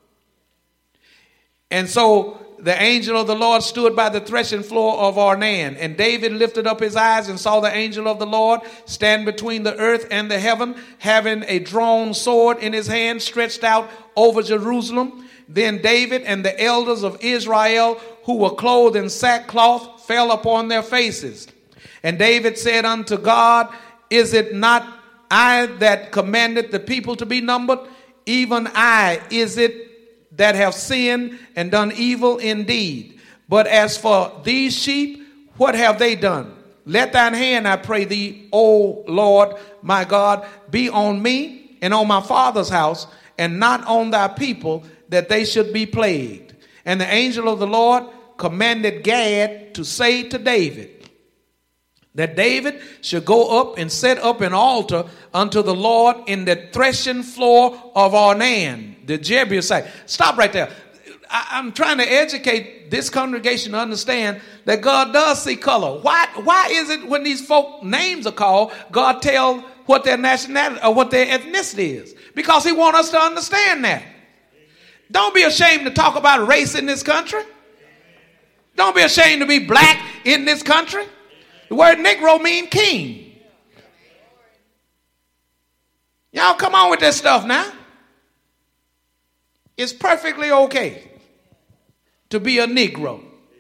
And so the angel of the Lord stood by the threshing floor of Ornan. And David lifted up his eyes and saw the angel of the Lord stand between the earth and the heaven, having a drawn sword in his hand stretched out over Jerusalem. Then David and the elders of Israel, who were clothed in sackcloth, fell upon their faces. And David said unto God, Is it not I that commanded the people to be numbered? Even I is it that have sinned and done evil indeed. But as for these sheep, what have they done? Let thine hand, I pray thee, O Lord, my God, be on me and on my father's house, and not on thy people, that they should be plagued. And the angel of the Lord commanded Gad to say to David, that David should go up and set up an altar unto the Lord in the threshing floor of Ornan, the Jebusite. Stop right there. I, I'm trying to educate this congregation to understand that God does see color. Why, why is it when these folk names are called, God tell what their nationality or what their ethnicity is? Because he wants us to understand that. Don't be ashamed to talk about race in this country. Don't be ashamed to be black in this country. The word Negro means king. Y'all come on with this stuff now. It's perfectly okay to be a Negro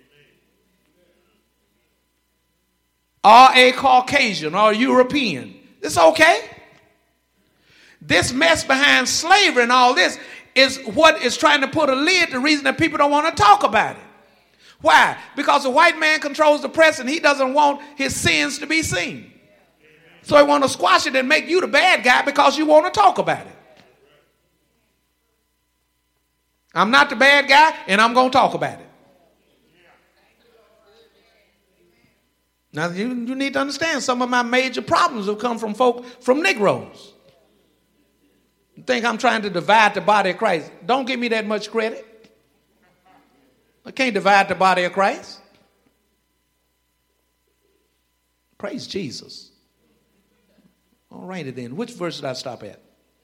or a Caucasian or European. It's okay. This mess behind slavery and all this is what is trying to put a lid, the reason that people don't want to talk about it. Why? Because the white man controls the press and he doesn't want his sins to be seen. So he wants to squash it and make you the bad guy because you want to talk about it. I'm not the bad guy and I'm going to talk about it. Now you, you need to understand some of my major problems have come from folk, from Negroes. You think I'm trying to divide the body of Christ? Don't give me that much credit. I can't divide the body of Christ. Praise Jesus. All righty then. Which verse did I stop at?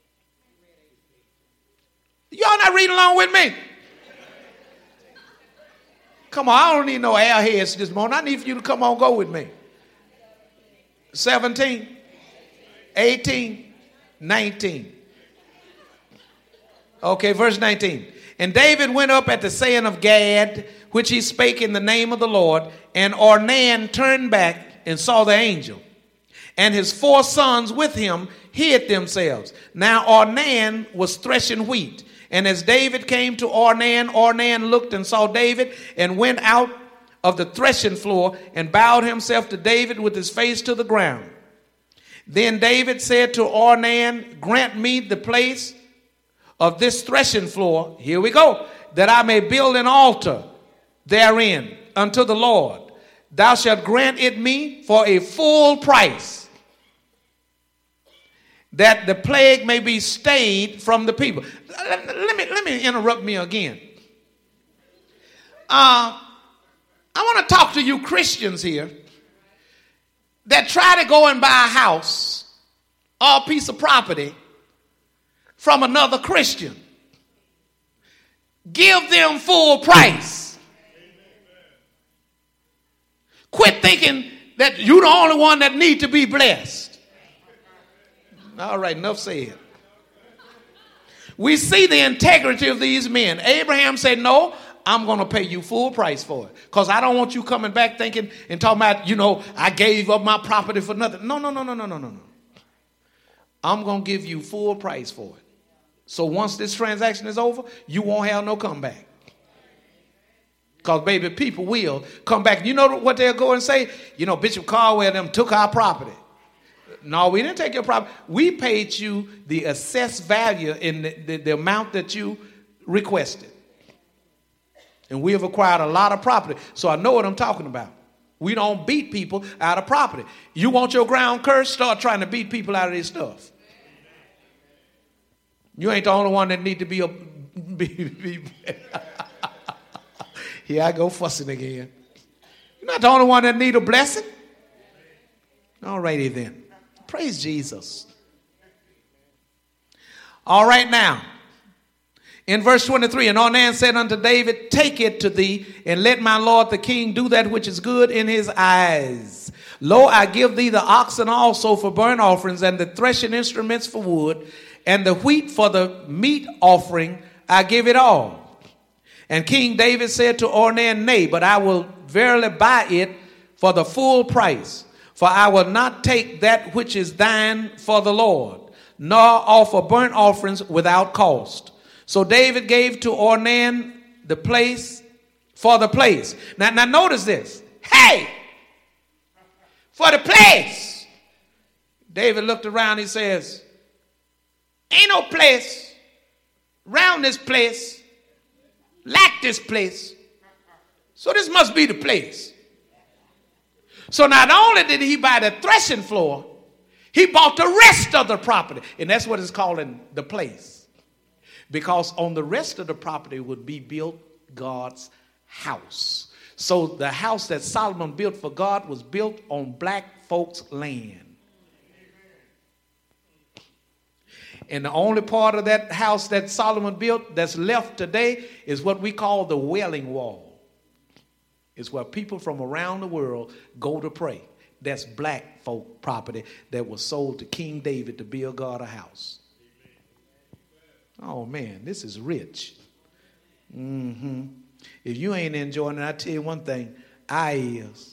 Y'all not reading along with me? Come on, I don't need no airheads this morning. I need for you to come on, go with me. seventeen, eighteen, nineteen. Okay, verse nineteen. And David went up at the saying of Gad, which he spake in the name of the Lord. And Ornan turned back and saw the angel. And his four sons with him hid themselves. Now Ornan was threshing wheat. And as David came to Ornan, Ornan looked and saw David and went out of the threshing floor and bowed himself to David with his face to the ground. Then David said to Ornan, grant me the place of this threshing floor, here we go, that I may build an altar therein unto the Lord. Thou shalt grant it me for a full price, that the plague may be stayed from the people. Let, let me, let me interrupt me again. Uh, I want to talk to you Christians here that try to go and buy a house or a piece of property from another Christian. Give them full price. Quit thinking that you're the only one that need to be blessed. All right, enough said. We see the integrity of these men. Abraham said, no, I'm going to pay you full price for it. Because I don't want you coming back thinking and talking about, you know, I gave up my property for nothing. No, no, no, no, no, no, no, no. I'm going to give you full price for it. So once this transaction is over, you won't have no comeback. Because, baby, people will come back. You know what they'll go and say? You know, Bishop Caldwell them took our property. No, we didn't take your property. We paid you the assessed value in the, the, the amount that you requested. And we have acquired a lot of property. So I know what I'm talking about. We don't beat people out of property. You want your ground cursed? Start trying to beat people out of their stuff. You ain't the only one that need to be a... Be, be, here I go fussing again. You're not the only one that need a blessing. All righty then. Praise Jesus. All right now. In verse twenty-three, and Ornan said unto David, take it to thee, and let my lord the king do that which is good in his eyes. Lo, I give thee the oxen also for burnt offerings, and the threshing instruments for wood, and the wheat for the meat offering, I give it all. And King David said to Ornan, nay, but I will verily buy it for the full price. For I will not take that which is thine for the Lord, nor offer burnt offerings without cost. So David gave to Ornan the place for the place. Now, now notice this. Hey, for the place. David looked around, he says, ain't no place around this place like this place. So this must be the place. So not only did he buy the threshing floor, he bought the rest of the property. And that's what it's calling the place. Because on the rest of the property would be built God's house. So the house that Solomon built for God was built on black folks' land. And the only part of that house that Solomon built that's left today is what we call the Wailing Wall. It's where people from around the world go to pray. That's black folk property that was sold to King David to build God a house. Oh, man, this is rich. Mm-hmm. If you ain't enjoying it, I tell you one thing, I is.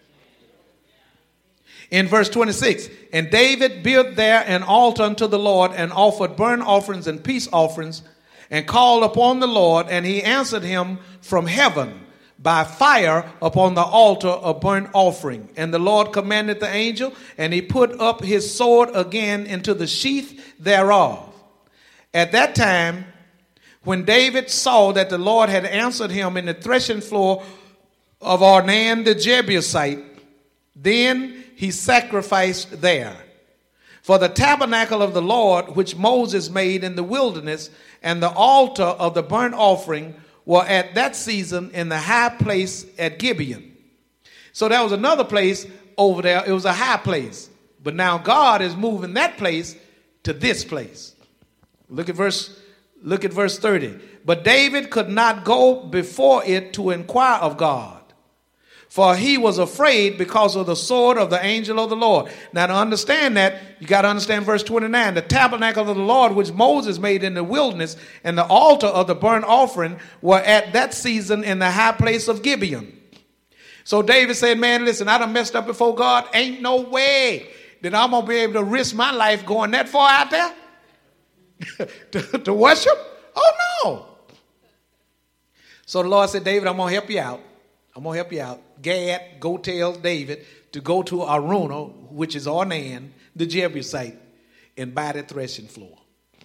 In verse twenty-six, and David built there an altar unto the Lord and offered burnt offerings and peace offerings and called upon the Lord, and he answered him from heaven by fire upon the altar of burnt offering. And the Lord commanded the angel, and he put up his sword again into the sheath thereof. At that time, when David saw that the Lord had answered him in the threshing floor of Ornan the Jebusite, then he sacrificed there. For the tabernacle of the Lord, which Moses made in the wilderness, and the altar of the burnt offering were at that season in the high place at Gibeon. So there was another place over there. It was a high place. But now God is moving that place to this place. Look at verse, look at verse thirty. But David could not go before it to inquire of God, for he was afraid because of the sword of the angel of the Lord. Now, to understand that, you got to understand verse twenty-nine. The tabernacle of the Lord, which Moses made in the wilderness, and the altar of the burnt offering were at that season in the high place of Gibeon. So David said, man, listen, I done messed up before God. Ain't no way that I'm going to be able to risk my life going that far out there to, to worship. Oh, no. So the Lord said, David, I'm going to help you out. I'm going to help you out. Gad, go tell David to go to Araunah, which is Ornan, the Jebusite, and buy the threshing floor.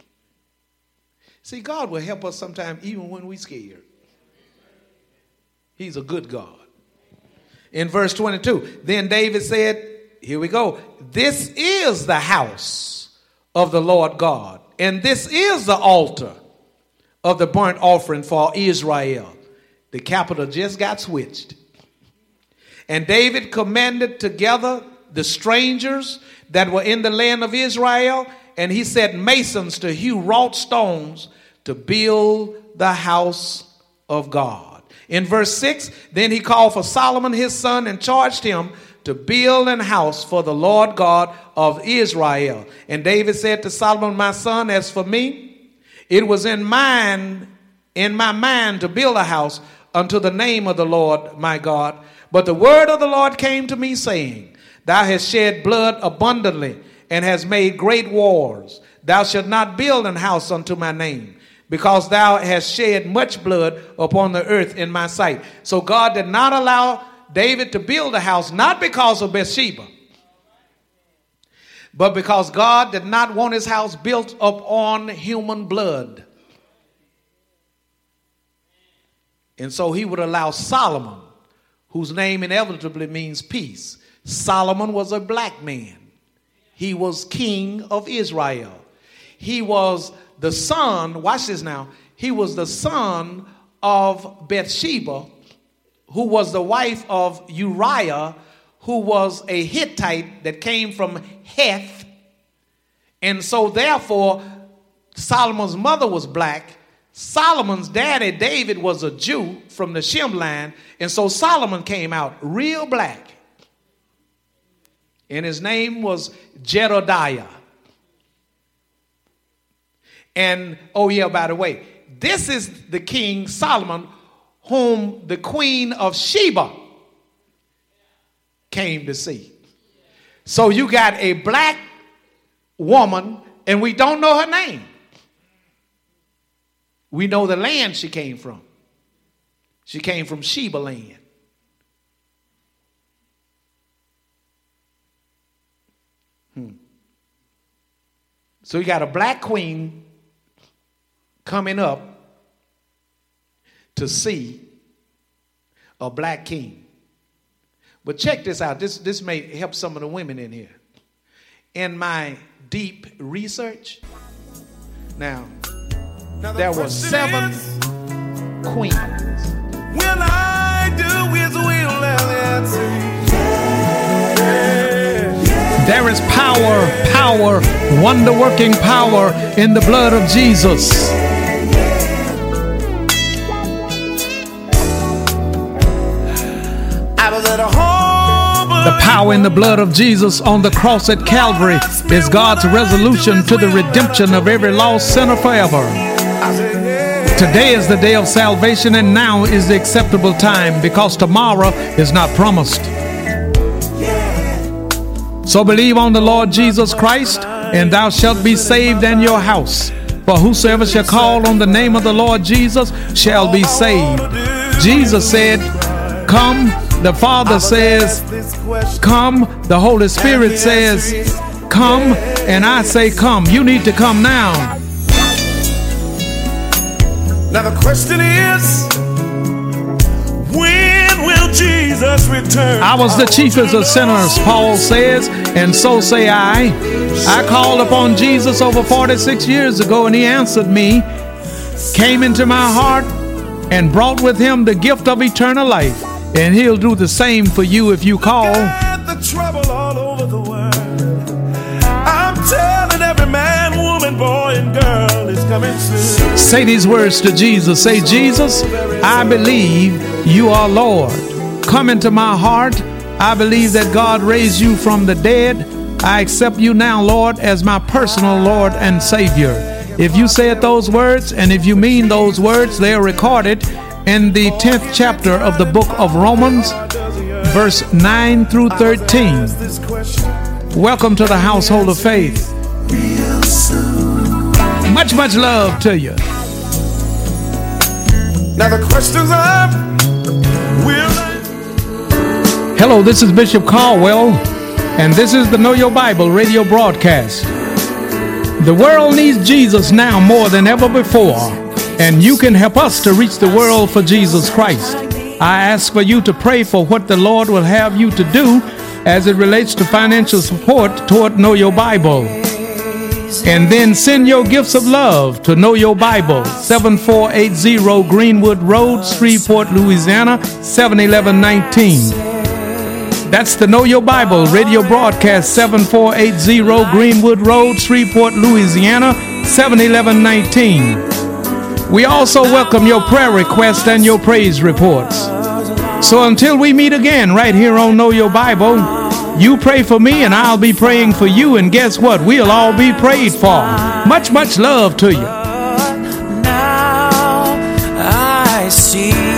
See, God will help us sometimes even when we're scared. He's a good God. In verse twenty-two, then David said, here we go, this is the house of the Lord God, and this is the altar of the burnt offering for Israel. The capital just got switched. And David commanded together the strangers that were in the land of Israel, and he set masons to hew wrought stones to build the house of God. In verse six, then he called for Solomon his son and charged him to build an house for the Lord God of Israel. And David said to Solomon, my son, as for me, it was in mind, in my mind to build a house unto the name of the Lord my God. But the word of the Lord came to me, saying, thou hast shed blood abundantly, and hast made great wars. Thou shalt not build an house unto my name, because thou hast shed much blood upon the earth in my sight. So God did not allow David to build a house, not because of Bathsheba, but because God did not want his house built upon human blood. And so he would allow Solomon, whose name inevitably means peace. Solomon was a black man. He was king of Israel. He was the son, watch this now, he was the son of Bathsheba, who was the wife of Uriah, who was a Hittite that came from Heth. And so therefore, Solomon's mother was black. Solomon's daddy, David, was a Jew from the Shem line. And so Solomon came out real black. And his name was Jedediah. And, oh yeah, by the way, this is the king Solomon whom the queen of Sheba came to see. So you got a black woman, and we don't know her name. We know the land she came from. She came from Sheba land. Hmm. So you got a black queen coming up to see a black king. But check this out. This, this may help some of the women in here. In my deep research, now, now the there were seven is, queens. Will I do his will? There is power, power, wonder-working power in the blood of Jesus. The power in the blood of Jesus on the cross at Calvary is God's resolution to the redemption of every lost sinner forever. Today is the day of salvation, and now is the acceptable time, because tomorrow is not promised. So believe on the Lord Jesus Christ, and thou shalt be saved and your house. For whosoever shall call on the name of the Lord Jesus shall be saved. Jesus said, come. The Father says, come. The Holy Spirit says, come. And I say, come. You need to come now. Now the question is, when will Jesus return? I was the chiefest of sinners, Paul says, and so say I. I called upon Jesus over forty-six years ago, and he answered me, came into my heart, and brought with him the gift of eternal life. And he'll do the same for you if you call. Got the trouble all over the world. I'm telling every man, woman, boy, and girl is coming soon. Say these words to Jesus. Say, Jesus, I believe you are Lord. Come into my heart. I believe that God raised you from the dead. I accept you now, Lord, as my personal Lord and Savior. If you said those words, and if you mean those words, they are recorded in the tenth chapter of the book of Romans, verse nine through thirteen. Welcome to the household of faith. Much, much love to you. Now the questions are, will I... Hello, this is Bishop Caldwell, and this is the Know Your Bible radio broadcast. The world needs Jesus now more than ever before, and you can help us to reach the world for Jesus Christ. I ask for you to pray for what the Lord will have you to do as it relates to financial support toward Know Your Bible. And then send your gifts of love to Know Your Bible, seven four eight zero Greenwood Road, Shreveport, Louisiana, seven eleven nineteen. That's the Know Your Bible radio broadcast, seven four eight zero Greenwood Road, Shreveport, Louisiana, seven eleven nineteen. We also welcome your prayer requests and your praise reports. So until we meet again right here on Know Your Bible, you pray for me and I'll be praying for you, and guess what? We'll all be prayed for. Much, much love to you. Now I see